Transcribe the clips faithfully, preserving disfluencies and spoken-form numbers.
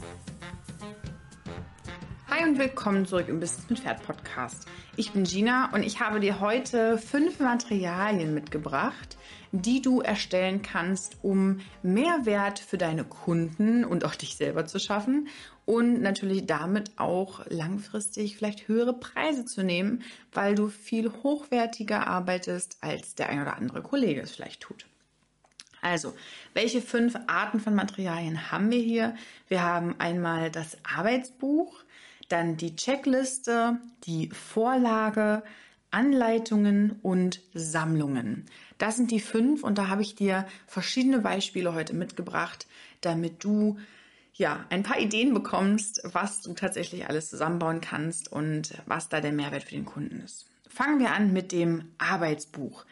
Hi und willkommen zurück im Business mit Pferd Podcast. Ich bin Gina und ich habe dir heute fünf Materialien mitgebracht, die du erstellen kannst, um Mehrwert für deine Kunden und auch dich selber zu schaffen und natürlich damit auch langfristig vielleicht höhere Preise zu nehmen, weil du viel hochwertiger arbeitest, als der ein oder andere Kollege es vielleicht tut. Also, welche fünf Arten von Materialien haben wir hier? Wir haben einmal das Arbeitsbuch, dann die Checkliste, die Vorlage, Anleitungen und Sammlungen. Das sind die fünf und da habe ich dir verschiedene Beispiele heute mitgebracht, damit du ja ein paar Ideen bekommst, was du tatsächlich alles zusammenbauen kannst und was da der Mehrwert für den Kunden ist. Fangen wir an mit dem Arbeitsbuch.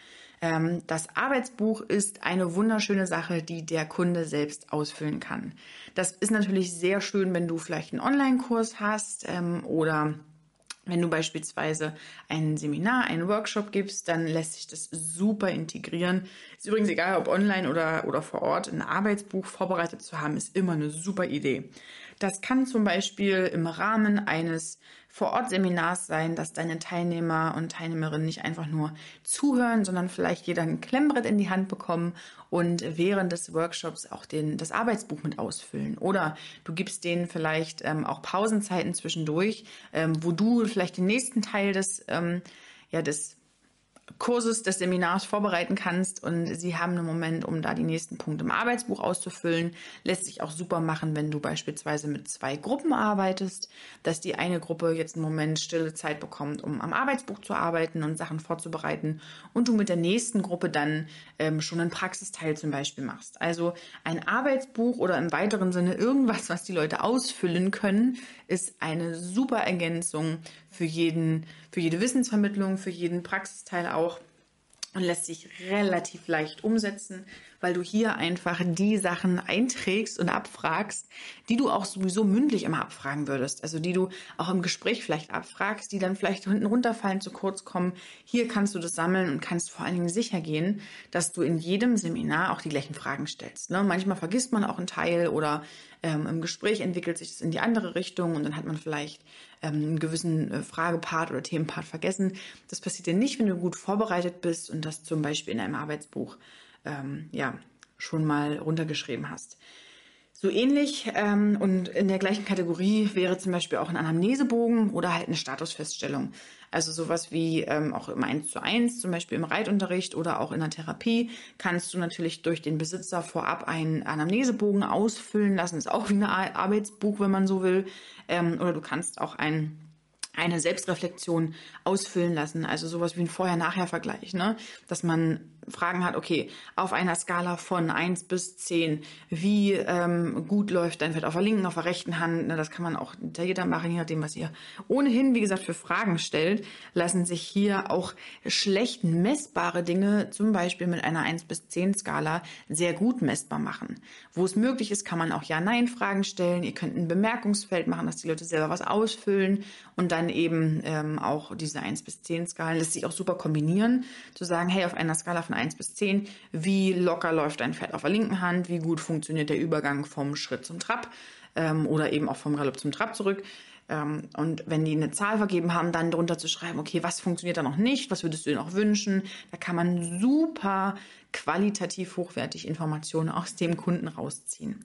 Das Arbeitsbuch ist eine wunderschöne Sache, die der Kunde selbst ausfüllen kann. Das ist natürlich sehr schön, wenn du vielleicht einen Online-Kurs hast ähm, oder wenn du beispielsweise ein Seminar, einen Workshop gibst, dann lässt sich das super integrieren. Ist übrigens egal, ob online oder, oder vor Ort, ein Arbeitsbuch vorbereitet zu haben, ist immer eine super Idee. Das kann zum Beispiel im Rahmen eines Vor-Ort-Seminars sein, dass deine Teilnehmer und Teilnehmerinnen nicht einfach nur zuhören, sondern vielleicht jeder ein Klemmbrett in die Hand bekommen und während des Workshops auch den, das Arbeitsbuch mit ausfüllen. Oder du gibst denen vielleicht ähm, auch Pausenzeiten zwischendurch, ähm, wo du vielleicht den nächsten Teil des, ähm, ja, des Kurses, des Seminars vorbereiten kannst und sie haben einen Moment, um da die nächsten Punkte im Arbeitsbuch auszufüllen. Lässt sich auch super machen, wenn du beispielsweise mit zwei Gruppen arbeitest, dass die eine Gruppe jetzt einen Moment stille Zeit bekommt, um am Arbeitsbuch zu arbeiten und Sachen vorzubereiten und du mit der nächsten Gruppe dann ähm, schon einen Praxisteil zum Beispiel machst. Also ein Arbeitsbuch oder im weiteren Sinne irgendwas, was die Leute ausfüllen können, ist eine super Ergänzung für jeden, für jede Wissensvermittlung, für jeden Praxisteil auch und lässt sich relativ leicht umsetzen, weil du hier einfach die Sachen einträgst und abfragst, die du auch sowieso mündlich immer abfragen würdest. Also die du auch im Gespräch vielleicht abfragst, die dann vielleicht hinten runterfallen, zu kurz kommen. Hier kannst du das sammeln und kannst vor allen Dingen sicher gehen, dass du in jedem Seminar auch die gleichen Fragen stellst. Ne? Manchmal vergisst man auch einen Teil oder ähm, im Gespräch entwickelt sich das in die andere Richtung und dann hat man vielleicht ähm, einen gewissen äh, Fragepart oder Themenpart vergessen. Das passiert dir nicht, wenn du gut vorbereitet bist und das zum Beispiel in einem Arbeitsbuch ähm, ja, schon mal runtergeschrieben hast. So ähnlich ähm, und in der gleichen Kategorie wäre zum Beispiel auch ein Anamnesebogen oder halt eine Statusfeststellung. Also sowas wie ähm, auch im eins zu eins, zum Beispiel im Reitunterricht oder auch in der Therapie, kannst du natürlich durch den Besitzer vorab einen Anamnesebogen ausfüllen lassen. Ist auch wie ein Arbeitsbuch, wenn man so will. Ähm, oder du kannst auch ein eine Selbstreflexion ausfüllen lassen, also sowas wie ein Vorher-Nachher-Vergleich, ne? Dass man Fragen hat, okay, auf einer Skala von eins bis zehn, wie ähm, gut läuft dein Pferd auf der linken, auf der rechten Hand, ne? Das kann man auch hinter jeder machen, je nachdem, was ihr ohnehin, wie gesagt, für Fragen stellt, lassen sich hier auch schlecht messbare Dinge, zum Beispiel mit einer eins bis zehn Skala, sehr gut messbar machen. Wo es möglich ist, kann man auch Ja-Nein-Fragen stellen, ihr könnt ein Bemerkungsfeld machen, dass die Leute selber was ausfüllen und dann eben ähm, auch diese eins bis zehn Skalen lässt sich auch super kombinieren, zu sagen, hey, auf einer Skala von eins bis zehn, wie locker läuft dein Pferd auf der linken Hand, wie gut funktioniert der Übergang vom Schritt zum Trab ähm, oder eben auch vom Galopp zum Trab zurück. Ähm, und wenn die eine Zahl vergeben haben, dann drunter zu schreiben, okay, was funktioniert da noch nicht, was würdest du dir noch wünschen? Da kann man super qualitativ hochwertig Informationen aus dem Kunden rausziehen.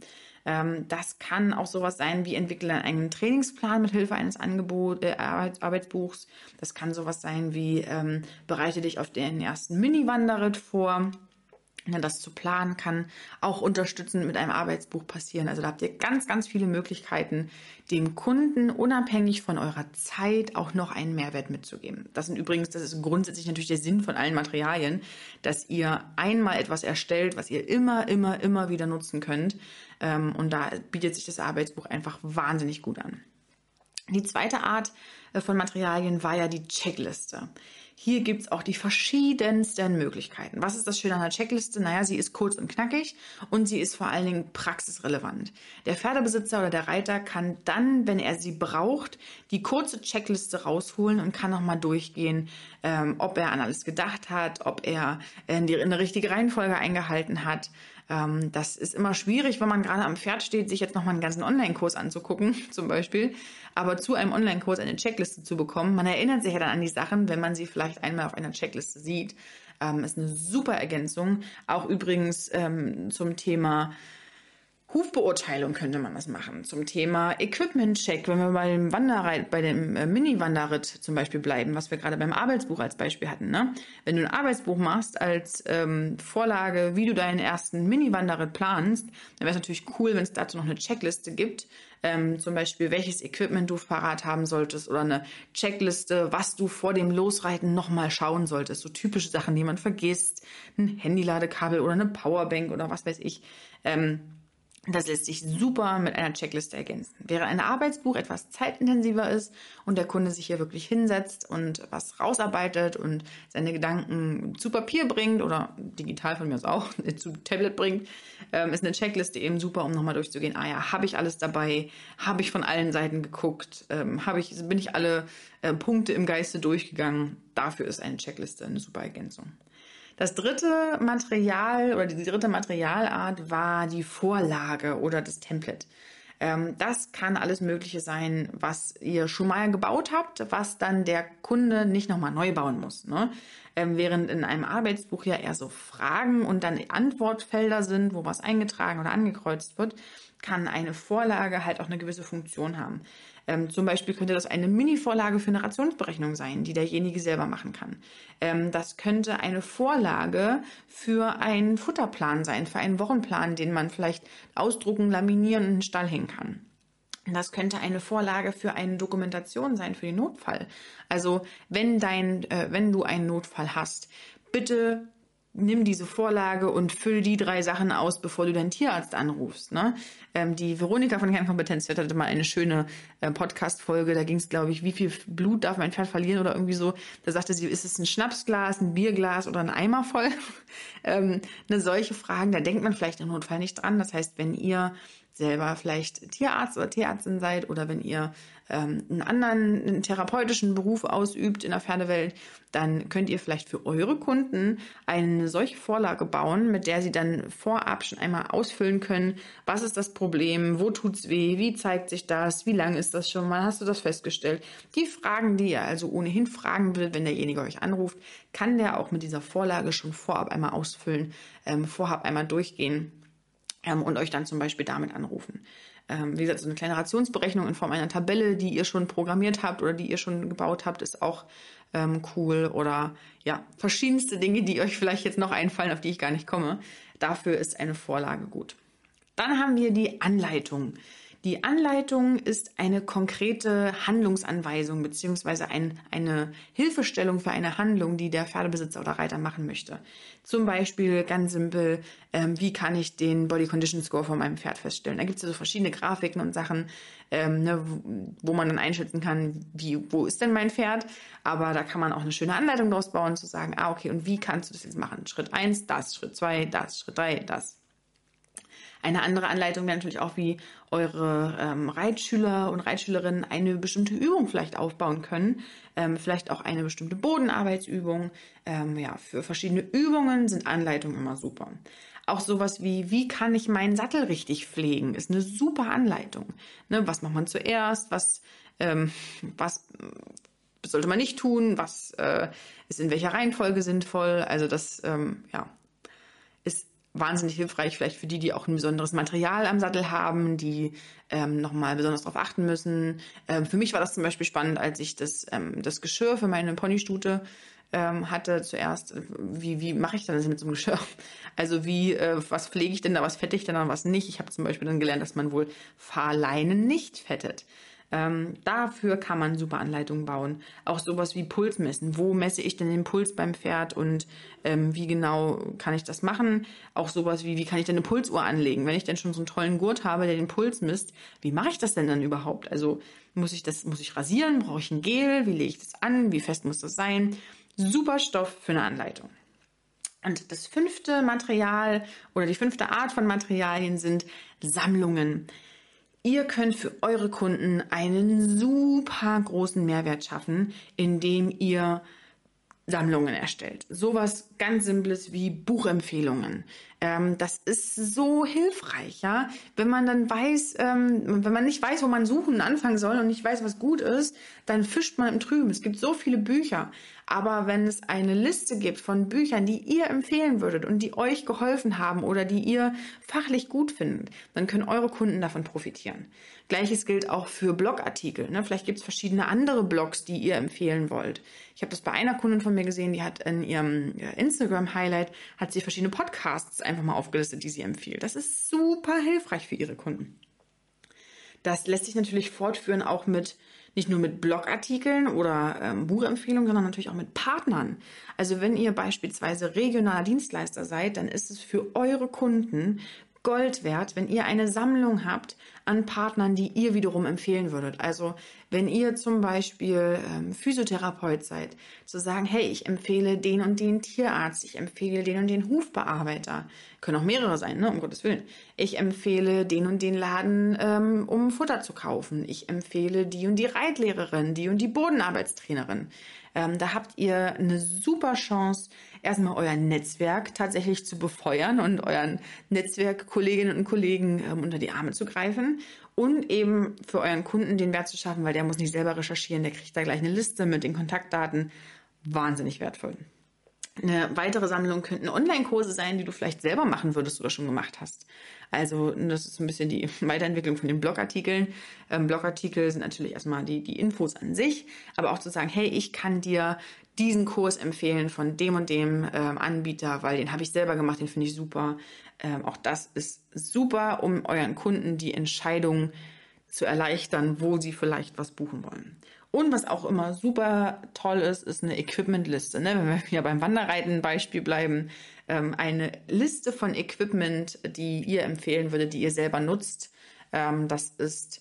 Das kann auch sowas sein wie entwickle einen eigenen Trainingsplan mit Hilfe eines Angebot, äh, Arbeitsbuchs. Das kann sowas sein wie ähm, bereite dich auf den ersten Mini-Wanderritt vor. Das zu planen kann auch unterstützend mit einem Arbeitsbuch passieren. Also da habt ihr ganz, ganz viele Möglichkeiten, dem Kunden unabhängig von eurer Zeit auch noch einen Mehrwert mitzugeben. Das sind übrigens, das ist grundsätzlich natürlich der Sinn von allen Materialien, dass ihr einmal etwas erstellt, was ihr immer, immer, immer wieder nutzen könnt. Und da bietet sich das Arbeitsbuch einfach wahnsinnig gut an. Die zweite Art von Materialien war ja die Checkliste. Hier gibt es auch die verschiedensten Möglichkeiten. Was ist das Schöne an der Checkliste? Naja, sie ist kurz und knackig und sie ist vor allen Dingen praxisrelevant. Der Pferdebesitzer oder der Reiter kann dann, wenn er sie braucht, die kurze Checkliste rausholen und kann nochmal durchgehen, ähm, ob er an alles gedacht hat, ob er in die, in eine richtige Reihenfolge eingehalten hat. Ähm, das ist immer schwierig, wenn man gerade am Pferd steht, sich jetzt nochmal einen ganzen Online-Kurs anzugucken, zum Beispiel. Aber zu einem Online-Kurs eine Checkliste zu bekommen, man erinnert sich ja dann an die Sachen, wenn man sie vielleicht einmal auf einer Checkliste sieht. Ähm, ist eine super Ergänzung. Auch übrigens ähm, zum Thema Hufbeurteilung könnte man das machen. Zum Thema Equipment-Check, wenn wir bei dem Wanderreit, bei dem äh, Mini-Wanderritt zum Beispiel bleiben, was wir gerade beim Arbeitsbuch als Beispiel hatten. Ne? Wenn du ein Arbeitsbuch machst als ähm, Vorlage, wie du deinen ersten Mini-Wanderritt planst, dann wäre es natürlich cool, wenn es dazu noch eine Checkliste gibt. Ähm, zum Beispiel, welches Equipment du parat haben solltest oder eine Checkliste, was du vor dem Losreiten nochmal schauen solltest. So typische Sachen, die man vergisst. Ein Handyladekabel oder eine Powerbank oder was weiß ich. Ähm, Das lässt sich super mit einer Checkliste ergänzen. Während ein Arbeitsbuch etwas zeitintensiver ist und der Kunde sich hier wirklich hinsetzt und was rausarbeitet und seine Gedanken zu Papier bringt oder digital von mir aus auch zu Tablet bringt, ist eine Checkliste eben super, um nochmal durchzugehen. Ah ja, habe ich alles dabei? Habe ich von allen Seiten geguckt? Habe ich, bin ich alle Punkte im Geiste durchgegangen? Dafür ist eine Checkliste eine super Ergänzung. Das dritte Material oder die dritte Materialart war die Vorlage oder das Template. Ähm, das kann alles Mögliche sein, was ihr schon mal gebaut habt, was dann der Kunde nicht nochmal neu bauen muss. Ne? Ähm, während in einem Arbeitsbuch ja eher so Fragen und dann Antwortfelder sind, wo was eingetragen oder angekreuzt wird, kann eine Vorlage halt auch eine gewisse Funktion haben. Ähm, zum Beispiel könnte das eine Mini-Vorlage für eine Rationsberechnung sein, die derjenige selber machen kann. Ähm, das könnte eine Vorlage für einen Futterplan sein, für einen Wochenplan, den man vielleicht ausdrucken, laminieren und in den Stall hängen kann. Das könnte eine Vorlage für eine Dokumentation sein, für den Notfall. Also wenn, dein, äh, wenn du einen Notfall hast, bitte nimm diese Vorlage und füll die drei Sachen aus, bevor du deinen Tierarzt anrufst. Ne? Ähm, die Veronika von Kernkompetenz hatte mal eine schöne äh, Podcast-Folge, da ging es, glaube ich, wie viel Blut darf mein Pferd verlieren oder irgendwie so. Da sagte sie, ist es ein Schnapsglas, ein Bierglas oder ein Eimer voll? ähm, eine solche Fragen, da denkt man vielleicht im Notfall nicht dran. Das heißt, wenn ihr selber vielleicht Tierarzt oder Tierärztin seid oder wenn ihr ähm, einen anderen einen therapeutischen Beruf ausübt in der Pferdewelt, dann könnt ihr vielleicht für eure Kunden eine solche Vorlage bauen, mit der sie dann vorab schon einmal ausfüllen können, was ist das Problem, wo tut's weh, wie zeigt sich das, wie lange ist das schon mal, hast du das festgestellt? Die Fragen, die ihr also ohnehin fragen würdet, wenn derjenige euch anruft, kann der auch mit dieser Vorlage schon vorab einmal ausfüllen, ähm, vorab einmal durchgehen und euch dann zum Beispiel damit anrufen. Ähm, wie gesagt, so eine kleine Rationsberechnung in Form einer Tabelle, die ihr schon programmiert habt oder die ihr schon gebaut habt, ist auch ähm, cool. Oder ja, verschiedenste Dinge, die euch vielleicht jetzt noch einfallen, auf die ich gar nicht komme. Dafür ist eine Vorlage gut. Dann haben wir die Anleitung. Die Anleitung ist eine konkrete Handlungsanweisung beziehungsweise ein, eine Hilfestellung für eine Handlung, die der Pferdebesitzer oder Reiter machen möchte. Zum Beispiel ganz simpel, ähm, wie kann ich den Body Condition Score von meinem Pferd feststellen? Da gibt es ja so verschiedene Grafiken und Sachen, ähm, ne, wo, wo man dann einschätzen kann, wie, wo ist denn mein Pferd? Aber da kann man auch eine schöne Anleitung draus bauen, zu sagen, ah okay, und wie kannst du das jetzt machen? Schritt eins, das, Schritt zwei, das, Schritt drei, das. Eine andere Anleitung wäre natürlich auch, wie eure ähm, Reitschüler und Reitschülerinnen eine bestimmte Übung vielleicht aufbauen können. Ähm, vielleicht auch eine bestimmte Bodenarbeitsübung. Ähm, ja, für verschiedene Übungen sind Anleitungen immer super. Auch sowas wie, wie kann ich meinen Sattel richtig pflegen, ist eine super Anleitung. Ne, was macht man zuerst? Was, ähm, was sollte man nicht tun? Was äh, ist in welcher Reihenfolge sinnvoll? Also das ähm, ja, ist wahnsinnig hilfreich, vielleicht für die, die auch ein besonderes Material am Sattel haben, die ähm, nochmal besonders darauf achten müssen. Ähm, für mich war das zum Beispiel spannend, als ich das, ähm, das Geschirr für meine Ponystute ähm, hatte zuerst. Wie, wie mache ich das mit so einem Geschirr? Also wie, äh, was pflege ich denn da, was fette ich denn da, was nicht? Ich habe zum Beispiel dann gelernt, dass man wohl Fahrleinen nicht fettet. Ähm, dafür kann man super Anleitungen bauen. Auch sowas wie Puls messen. Wo messe ich denn den Puls beim Pferd und ähm, wie genau kann ich das machen? Auch sowas wie, wie kann ich denn eine Pulsuhr anlegen? Wenn ich denn schon so einen tollen Gurt habe, der den Puls misst, wie mache ich das denn dann überhaupt? Also muss ich das, muss ich rasieren? Brauche ich ein Gel? Wie lege ich das an? Wie fest muss das sein? Super Stoff für eine Anleitung. Und das fünfte Material oder die fünfte Art von Materialien sind Sammlungen. Ihr könnt für eure Kunden einen super großen Mehrwert schaffen, indem ihr Sammlungen erstellt. Sowas ganz Simples wie Buchempfehlungen. Ähm, das ist so hilfreich, ja. Wenn man dann weiß, ähm, wenn man nicht weiß, wo man suchen anfangen soll und nicht weiß, was gut ist, dann fischt man im Trüben. Es gibt so viele Bücher. Aber wenn es eine Liste gibt von Büchern, die ihr empfehlen würdet und die euch geholfen haben oder die ihr fachlich gut findet, dann können eure Kunden davon profitieren. Gleiches gilt auch für Blogartikel. Ne? Vielleicht gibt es verschiedene andere Blogs, die ihr empfehlen wollt. Ich habe das bei einer Kundin von mir gesehen, die hat in ihrem Instagram-Highlight hat sie verschiedene Podcasts einfach mal aufgelistet, die sie empfiehlt. Das ist super hilfreich für ihre Kunden. Das lässt sich natürlich fortführen auch mit nicht nur mit Blogartikeln oder ähm, Buchempfehlungen, sondern natürlich auch mit Partnern. Also wenn ihr beispielsweise regionaler Dienstleister seid, dann ist es für eure Kunden Gold wert, wenn ihr eine Sammlung habt an Partnern, die ihr wiederum empfehlen würdet. Also wenn ihr zum Beispiel ähm, Physiotherapeut seid, zu sagen, hey, ich empfehle den und den Tierarzt, ich empfehle den und den Hufbearbeiter, können auch mehrere sein, ne, um Gottes Willen. Ich empfehle den und den Laden, ähm, um Futter zu kaufen. Ich empfehle die und die Reitlehrerin, die und die Bodenarbeitstrainerin. Ähm, da habt ihr eine super Chance, erstmal euer Netzwerk tatsächlich zu befeuern und euren Netzwerkkolleginnen und Kollegen ähm, unter die Arme zu greifen und eben für euren Kunden den Wert zu schaffen, weil der muss nicht selber recherchieren, der kriegt da gleich eine Liste mit den Kontaktdaten. Wahnsinnig wertvoll. Eine weitere Sammlung könnten Online-Kurse sein, die du vielleicht selber machen würdest oder schon gemacht hast. Also das ist ein bisschen die Weiterentwicklung von den Blogartikeln. Ähm, Blogartikel sind natürlich erstmal die, die Infos an sich, aber auch zu sagen, hey, ich kann dir diesen Kurs empfehlen von dem und dem ähm, Anbieter, weil den habe ich selber gemacht, den finde ich super. Ähm, auch das ist super, um euren Kunden die Entscheidung zu erleichtern, wo sie vielleicht was buchen wollen. Und was auch immer super toll ist, ist eine Equipmentliste. Ne? Wenn wir wieder beim Wanderreiten Beispiel bleiben, ähm, eine Liste von Equipment, die ihr empfehlen würdet, die ihr selber nutzt. Ähm, das ist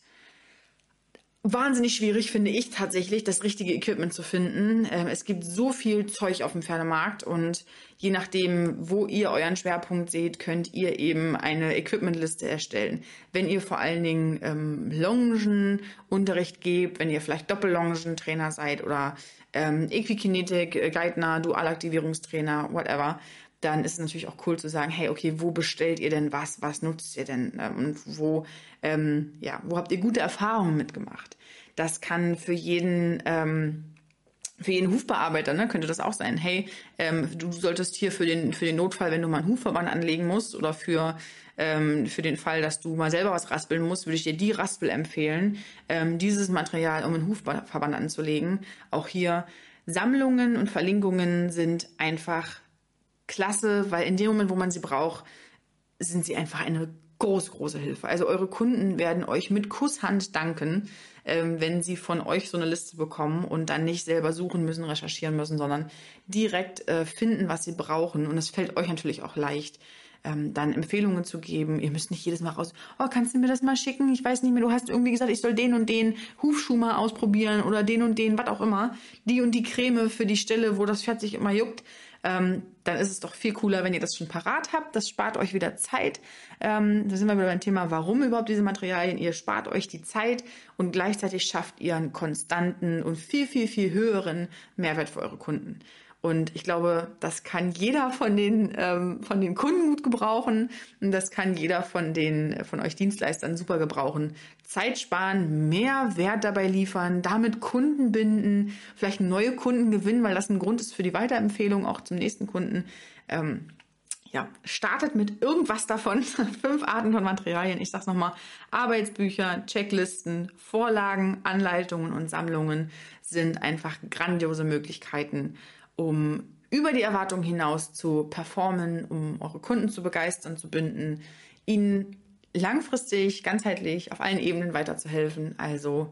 wahnsinnig schwierig, finde ich tatsächlich, das richtige Equipment zu finden. Ähm, es gibt so viel Zeug auf dem Pferdemarkt und je nachdem, wo ihr euren Schwerpunkt seht, könnt ihr eben eine Equipmentliste erstellen. Wenn ihr vor allen Dingen ähm, Longenunterricht gebt, wenn ihr vielleicht Doppellongentrainer seid oder ähm, Equikinetik, Gleitner, Dualaktivierungstrainer, whatever, dann ist es natürlich auch cool zu sagen, hey, okay, wo bestellt ihr denn was? Was nutzt ihr denn? Und wo, ähm, ja, wo habt ihr gute Erfahrungen mitgemacht? Das kann für jeden, ähm, für jeden Hufbearbeiter, ne, könnte das auch sein. Hey, ähm, du solltest hier für den, für den Notfall, wenn du mal einen Hufverband anlegen musst oder für, ähm, für den Fall, dass du mal selber was raspeln musst, würde ich dir die Raspel empfehlen, ähm, dieses Material, um einen Hufverband anzulegen. Auch hier Sammlungen und Verlinkungen sind einfach klasse, weil in dem Moment, wo man sie braucht, sind sie einfach eine groß, große Hilfe. Also eure Kunden werden euch mit Kusshand danken, ähm, wenn sie von euch so eine Liste bekommen und dann nicht selber suchen müssen, recherchieren müssen, sondern direkt äh, finden, was sie brauchen. Und es fällt euch natürlich auch leicht, ähm, dann Empfehlungen zu geben. Ihr müsst nicht jedes Mal raus, oh, kannst du mir das mal schicken? Ich weiß nicht mehr, du hast irgendwie gesagt, ich soll den und den Hufschuh mal ausprobieren oder den und den, was auch immer. Die und die Creme für die Stelle, wo das Pferd sich immer juckt. Ähm, dann ist es doch viel cooler, wenn ihr das schon parat habt. Das spart euch wieder Zeit. Ähm, da sind wir wieder beim Thema, warum überhaupt diese Materialien. Ihr spart euch die Zeit und gleichzeitig schafft ihr einen konstanten und viel, viel, viel höheren Mehrwert für eure Kunden. Und ich glaube, das kann jeder von den, ähm, von den Kunden gut gebrauchen und das kann jeder von den, von euch Dienstleistern super gebrauchen. Zeit sparen, mehr Wert dabei liefern, damit Kunden binden, vielleicht neue Kunden gewinnen, weil das ein Grund ist für die Weiterempfehlung auch zum nächsten Kunden. Ähm, ja, startet mit irgendwas davon. Fünf Arten von Materialien. Ich sag's nochmal. Arbeitsbücher, Checklisten, Vorlagen, Anleitungen und Sammlungen sind einfach grandiose Möglichkeiten, um über die Erwartung hinaus zu performen, um eure Kunden zu begeistern, zu binden, ihnen langfristig, ganzheitlich auf allen Ebenen weiterzuhelfen. Also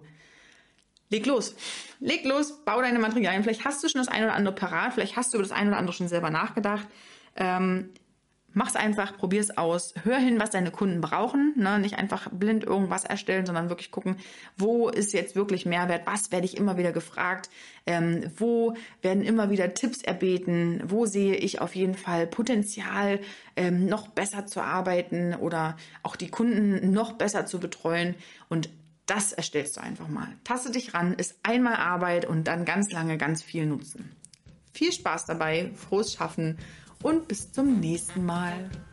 leg los. Leg los, bau deine Materialien. Vielleicht hast du schon das eine oder andere parat, vielleicht hast du über das eine oder andere schon selber nachgedacht. Ähm, Mach's einfach, probier's aus, hör hin, was deine Kunden brauchen, ne? Nicht einfach blind irgendwas erstellen, sondern wirklich gucken, wo ist jetzt wirklich Mehrwert, was werde ich immer wieder gefragt, ähm, wo werden immer wieder Tipps erbeten, wo sehe ich auf jeden Fall Potenzial, ähm, noch besser zu arbeiten oder auch die Kunden noch besser zu betreuen, und das erstellst du einfach mal. Taste dich ran, ist einmal Arbeit und dann ganz lange ganz viel Nutzen. Viel Spaß dabei, frohes Schaffen und bis zum nächsten Mal.